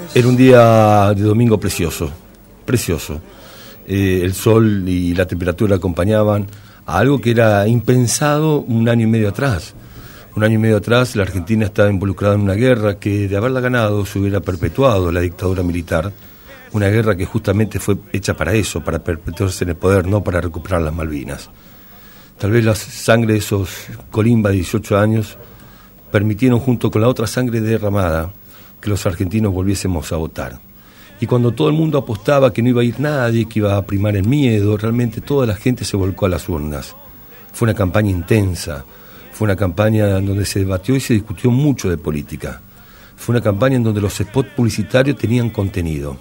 Era un día de domingo precioso, precioso. El sol y la temperatura acompañaban a algo que era impensado un año y medio atrás. Un año y medio atrás la Argentina estaba involucrada en una guerra que, de haberla ganado, se hubiera perpetuado la dictadura militar. Una guerra que justamente fue hecha para eso, para perpetuarse en el poder, no para recuperar las Malvinas. Tal vez la sangre de esos colimba de 18 años permitieron, junto con la otra sangre derramada, que los argentinos volviésemos a votar. Y cuando todo el mundo apostaba que no iba a ir nadie, que iba a primar el miedo, realmente toda la gente se volcó a las urnas. Fue una campaña intensa, fue una campaña en donde se debatió y se discutió mucho de política. Fue una campaña en donde los spots publicitarios tenían contenido.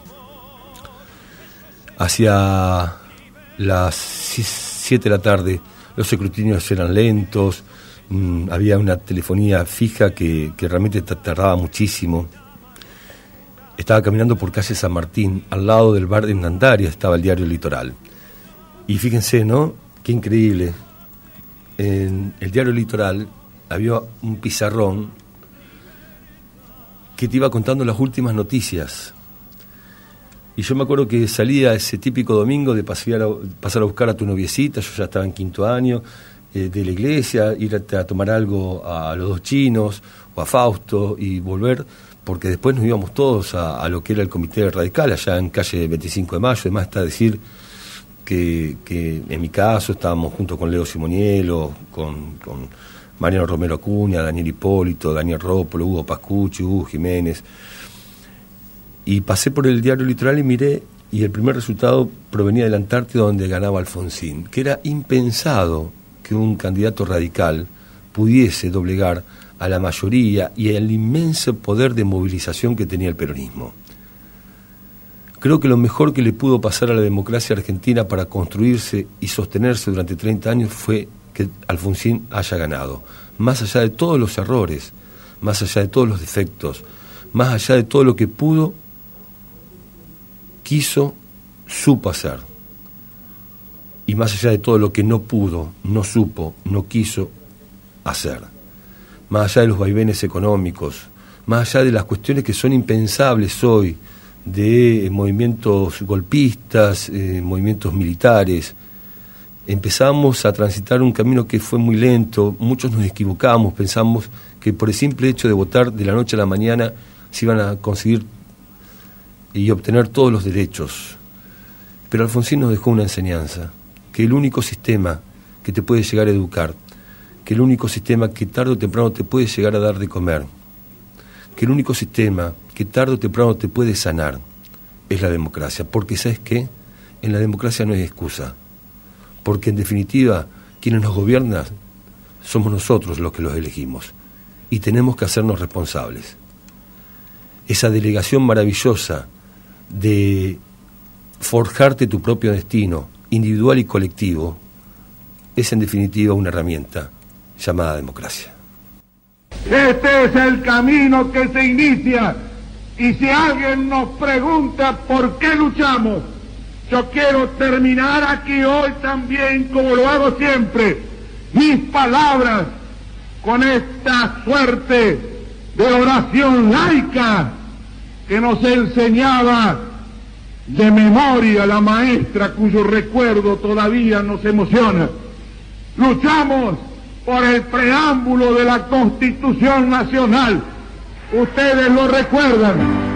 Hacia las 7 de la tarde los escrutinios eran lentos, había una telefonía fija que realmente tardaba muchísimo. Estaba caminando por calle San Martín, al lado del bar de Nandaria estaba el diario Litoral. Y fíjense, ¿no? Qué increíble. En el diario Litoral había un pizarrón que te iba contando las últimas noticias. Y yo me acuerdo que salía ese típico domingo de pasar a buscar a tu noviecita, yo ya estaba en 5º año, de la iglesia, ir a tomar algo a los Dos Chinos o a Fausto y volver, porque después nos íbamos todos a lo que era el Comité Radical, allá en calle 25 de Mayo. Además está decir que en mi caso estábamos junto con Leo Simonielo, con Mariano Romero Acuña, Daniel Hipólito, Daniel Rópolo, Hugo Pascucci, Hugo Jiménez. Y pasé por el diario Litoral y miré, y el primer resultado provenía de la Antártida, donde ganaba Alfonsín, que era impensado que un candidato radical pudiese doblegar a la mayoría y al inmenso poder de movilización que tenía el peronismo. Creo que lo mejor que le pudo pasar a la democracia argentina para construirse y sostenerse durante 30 años fue que Alfonsín haya ganado, más allá de todos los errores, más allá de todos los defectos, más allá de todo lo que pudo, quiso, supo hacer. Y más allá de todo lo que no pudo, no supo, no quiso hacer. Más allá de los vaivenes económicos, más allá de las cuestiones que son impensables hoy, de movimientos golpistas, movimientos militares, empezamos a transitar un camino que fue muy lento. Muchos nos equivocamos, pensamos que por el simple hecho de votar de la noche a la mañana se iban a conseguir y obtener todos los derechos. Pero Alfonsín nos dejó una enseñanza, que el único sistema que te puede llegar a educar, que el único sistema que tarde o temprano te puede llegar a dar de comer, que el único sistema que tarde o temprano te puede sanar, es la democracia. Porque ¿sabes qué? En la democracia no hay excusa. Porque en definitiva, quienes nos gobiernan somos nosotros los que los elegimos. Y tenemos que hacernos responsables. Esa delegación maravillosa de forjarte tu propio destino, individual y colectivo, es en definitiva una herramienta llamada democracia. Este es el camino que se inicia, y si alguien nos pregunta por qué luchamos, yo quiero terminar aquí hoy también, como lo hago siempre, mis palabras con esta suerte de oración laica que nos enseñaba de memoria la maestra, cuyo recuerdo todavía nos emociona. Luchamos por el preámbulo de la Constitución Nacional. Ustedes lo recuerdan.